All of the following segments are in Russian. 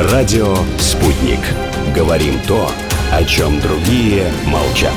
Радио «Спутник». Говорим то, о чем другие молчат.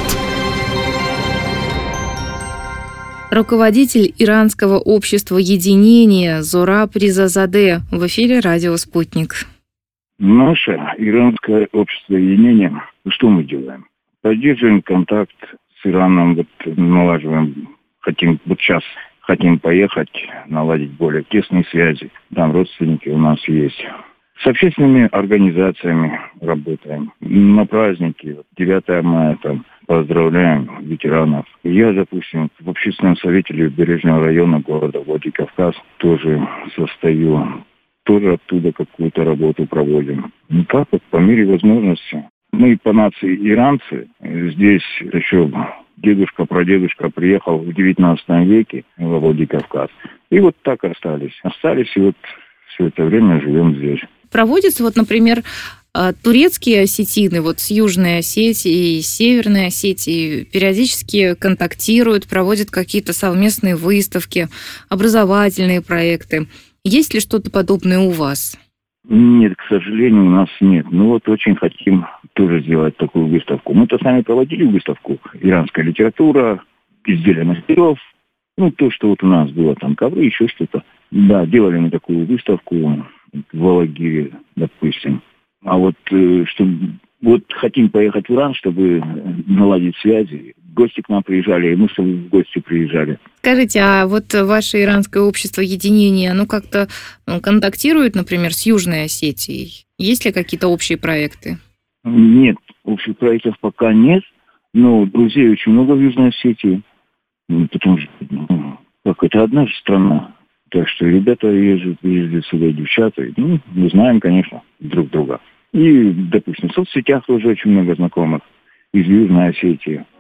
Руководитель иранского общества единения Зураб Резазаде в эфире «Радио Спутник». Наше иранское общество единения, что мы делаем? Поддерживаем контакт с Ираном, налаживаем, сейчас хотим поехать, наладить более тесные связи. Там родственники у нас есть. С общественными организациями работаем. На праздники, 9 мая, поздравляем ветеранов. Я, допустим, в общественном совете Левобережного района города Владикавказ тоже состою. Тоже оттуда какую-то работу проводим. Как по мере возможности. Мы по нации иранцы. Здесь еще дедушка-прадедушка приехал в 19 веке во Владикавказ. И так остались. Остались, и все это время живем здесь. Проводятся, например, турецкие осетины с Южной Осетией и Северной Осетией периодически контактируют, проводят какие-то совместные выставки, образовательные проекты. Есть ли что-то подобное у вас? Нет, к сожалению, у нас нет. Очень хотим тоже сделать такую выставку. Мы-то сами проводили выставку «Иранская литература», изделия мастеров. То, что у нас было, ковры, еще что-то. Да, делали мы такую выставку в Алагире, допустим. А хотим поехать в Иран, чтобы наладить связи. Гости к нам приезжали, и мы чтобы в гости приезжали. Скажите, а ваше иранское общество единения, оно как-то контактирует, например, с Южной Осетией? Есть ли какие-то общие проекты? Нет, общих проектов пока нет, но друзей очень много в Южной Осетии. Потому что, это одна же страна. Так что ребята ездят сюда, девчата. Мы знаем, конечно, друг друга. И, допустим, в соцсетях тоже очень много знакомых из Южной Осетии.